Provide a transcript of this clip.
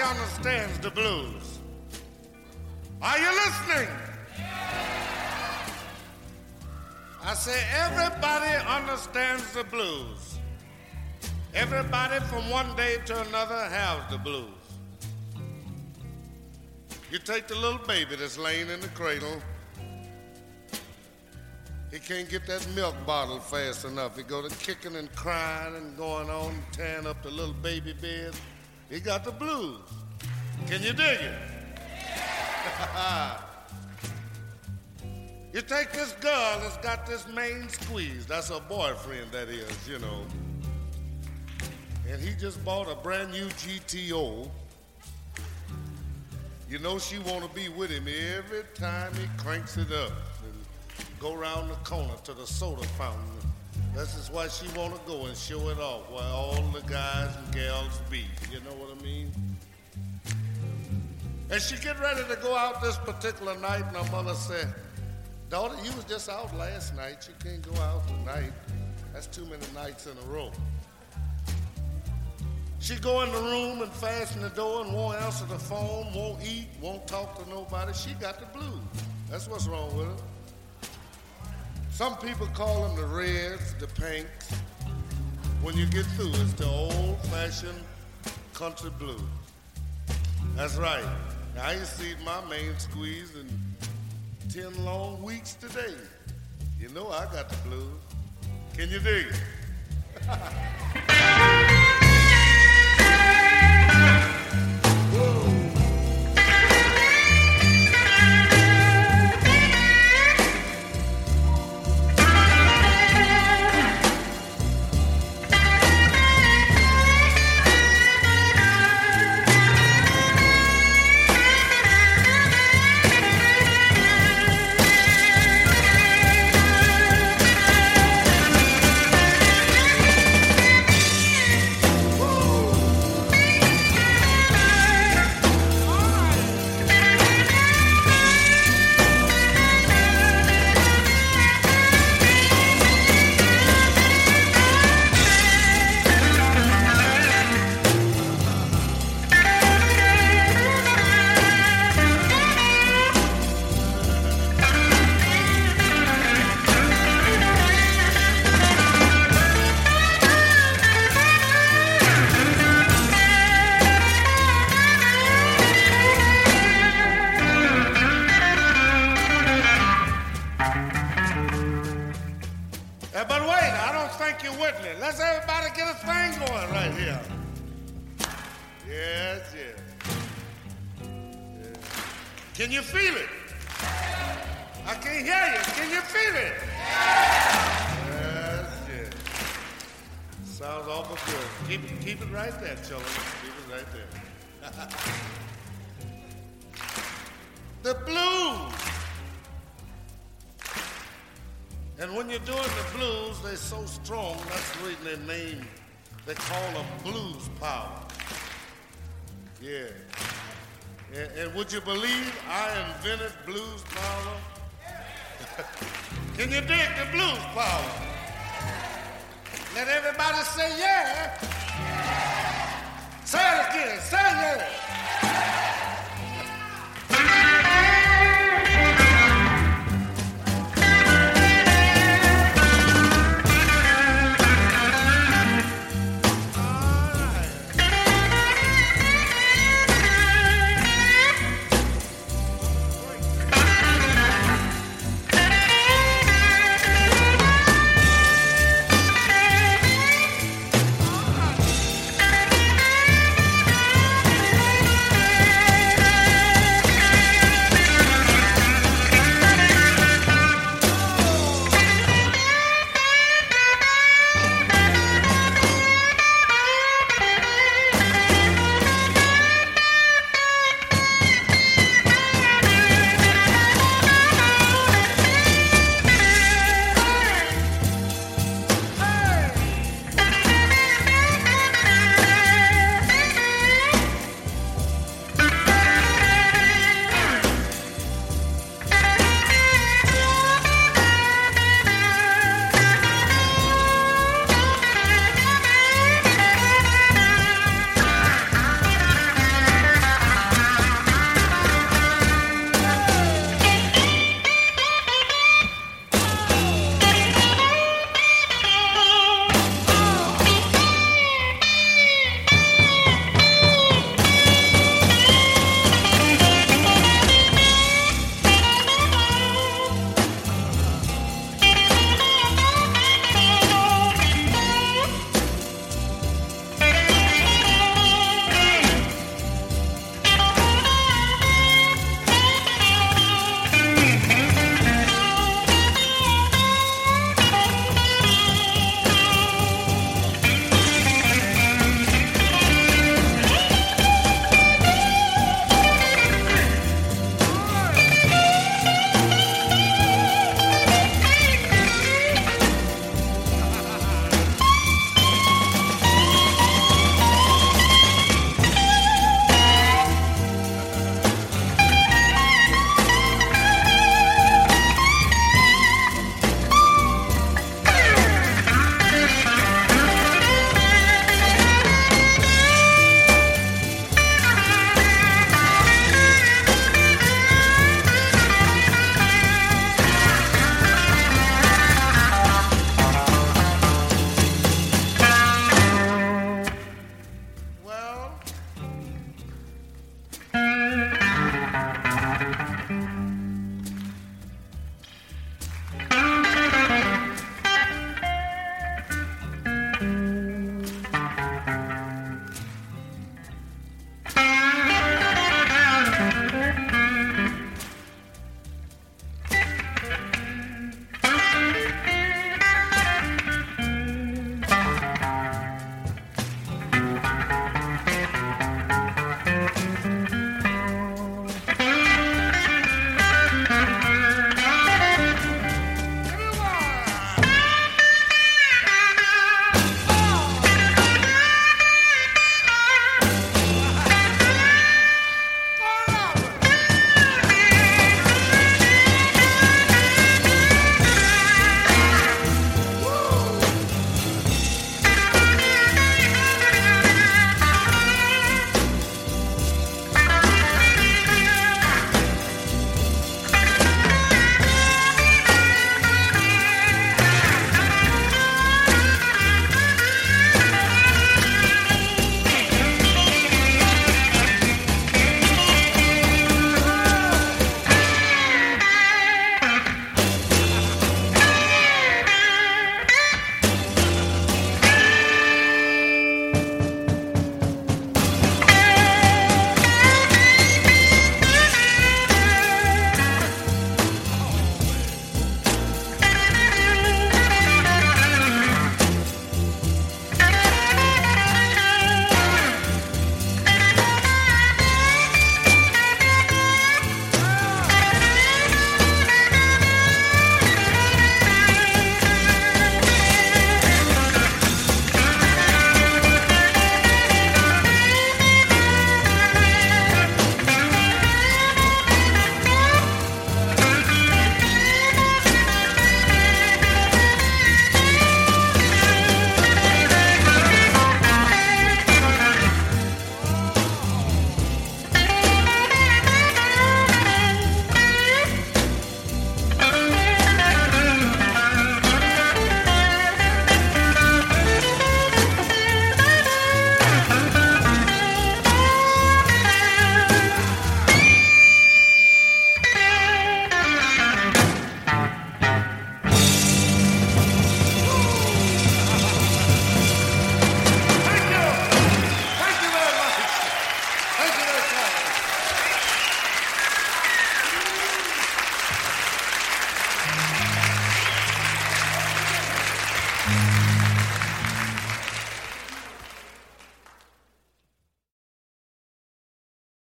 understands the blues? Are you listening? I say everybody understands the blues. Everybody from one day to another has the blues. You take the little baby that's laying in the cradle. He can't get that milk bottle fast enough. He go to kicking and crying and going on, tearing up the little baby bed. He got the blues. Can you dig it? You take this girl that's got this main squeeze. That's her boyfriend, that is, you know. And he just bought a brand new GTO. You know she want to be with him every time he cranks it up and go around the corner to the soda fountain. This is why she want to go and show it off where all the guys and gals be. You know what I mean? And she get ready to go out this particular night, and her mother said, "Daughter, you was just out last night. You can't go out tonight. That's too many nights in a row." She go in the room and fasten the door and won't answer the phone, won't eat, won't talk to nobody. She got the blues. That's what's wrong with her. Some people call them the reds, the pinks. When you get through, it's the old-fashioned country blues. That's right. Now, I ain't seen my main squeeze in 10 long weeks today. You know I got the blues. Can you dig it? Let's everybody get a thing going right here. Yes, yes. Can you feel it? I can't hear you. Can you feel it? Yes, yes. Sounds awful good. Keep it right there, children. Keep it right there. The blues. And when you're doing the blues, they're so strong, that's the reason they call them blues power. Yeah. And would you believe I invented blues power? Can you dig the blues power? Let everybody say yeah. Say it again, say yeah.